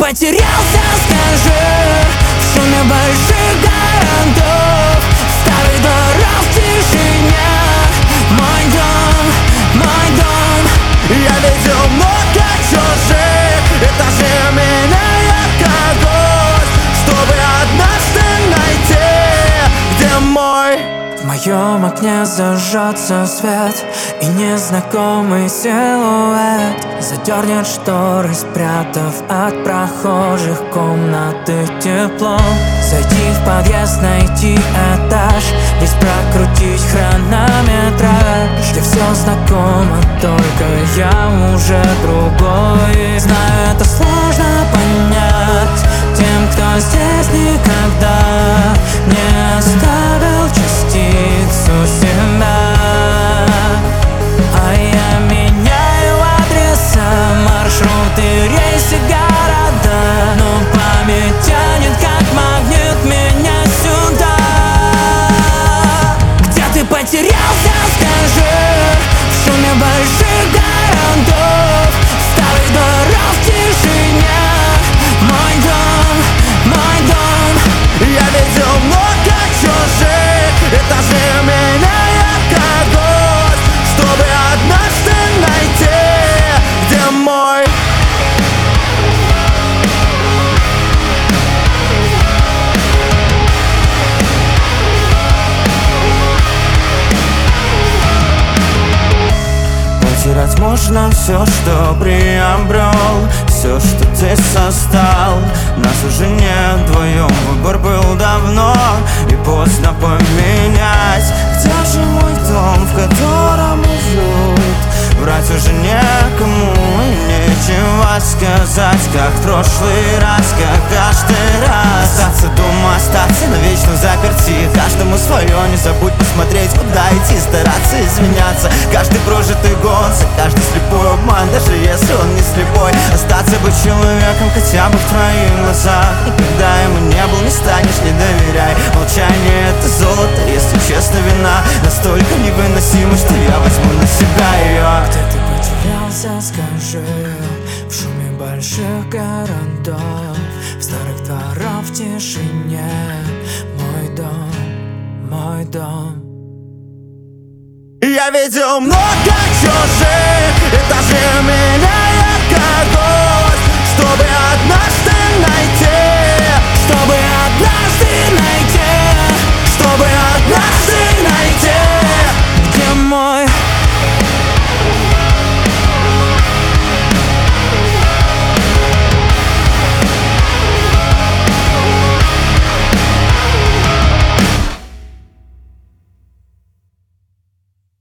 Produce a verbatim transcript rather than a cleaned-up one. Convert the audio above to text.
потерялся, скажи, в шуме больших городов, старых дворов в тишине. Мой дом, мой дом. Я видел много чужих этажей, меняя когось, чтобы однажды найти, где мой. В моем окне зажжется свет, и незнакомый силуэт задернет шторы, спрятав от прохожих комнаты тепло. Зайти в подъезд, найти этаж, весь прокрутить хронометраж, где все знакомо, только я уже другой. Знаю, это сложно понять тем, кто здесь никогда не оставил частицу себя. А я меняю адреса, маршруты, рейсы, города, но память тянет как магнит меня сюда. Где ты потерялся, скажи, в шуме больших городов, старых дворов в тишине. Мой дом, мой дом. Я видел много чужих этажей, меняя когось, чтобы однажды найти, где мой. Потерять можно все, что приобрел, все, что ты создал. Нас уже нет вдвоем, выбор был давно, и поздно поменять. Где же мой дом, в котором уют? Врать уже некому и нечего сказать, как в прошлый раз, как каждый раз. Остаться дома, остаться навечно заперти, каждому свое, не забудь посмотреть, куда идти, стараться извиняться. Каждый прожитый год, за каждый слепой обман, даже если он не слепой. Остаться быть человеком хотя бы в твоих глазах, и когда ему не был, не станешь, не доверяй. Молчание — это золото, если честно, вина настолько невыносима, что я возьму на себя ее. Где ты потерялся, скажи, в шуме больших городов, в старых дворах в тишине. Мой дом, мой дом. Я видел много чужих этажей, меняя когось, чтобы однажды найти, Чтобы однажды найти